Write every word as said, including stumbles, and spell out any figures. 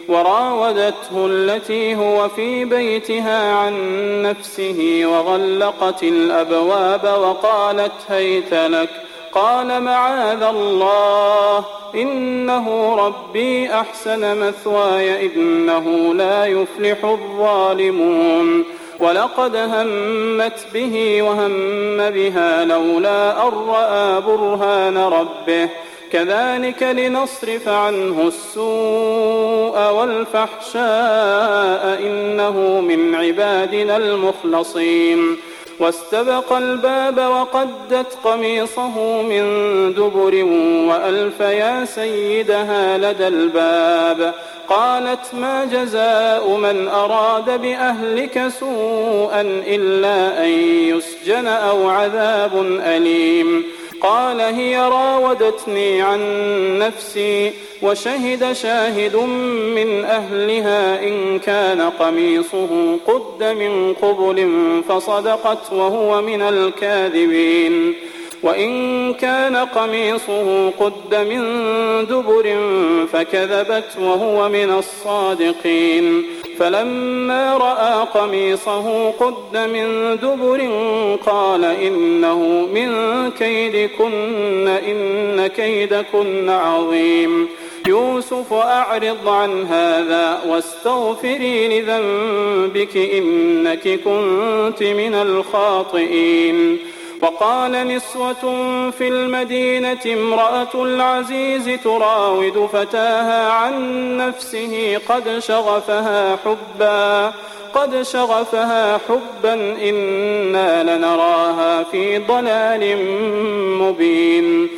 وراودته التي هو في بيتها عن نفسه وغلقت الأبواب وقالت هيت لك. قال معاذ الله إنه ربي أحسن مثواي إنه لا يفلح الظالمون. ولقد همت به وهم بها لولا أن رأى برهان ربه كذلك لنصرف عنه السوء والفحشاء إنه من عبادنا المخلصين. واستبق الباب وقدت قميصه من دبر وألف يا سيدها لدى الباب. قالت ما جزاء من أراد بأهلك سوءا إلا أن يسجن أو عذاب أليم. قال هي راودتني عن نفسي وشهد شاهد من أهلها إن كان قميصه قد من قبل فصدقت وهو من الكاذبين وإن كان قميصه قد من دبر فكذبت وهو من الصادقين. فلما رأى قميصه قد من دبر قال إنه من كيدكن إن كيدكن عظيم. يوسف أعرض عن هذا واستغفري لذنبك إنك كنت من الخاطئين. وقال نسوة في المدينة امرأة العزيز تراود فتاها عن نفسه قد شغفها حبا قد شغفها حبا إنا لنراها في ضلال مبين.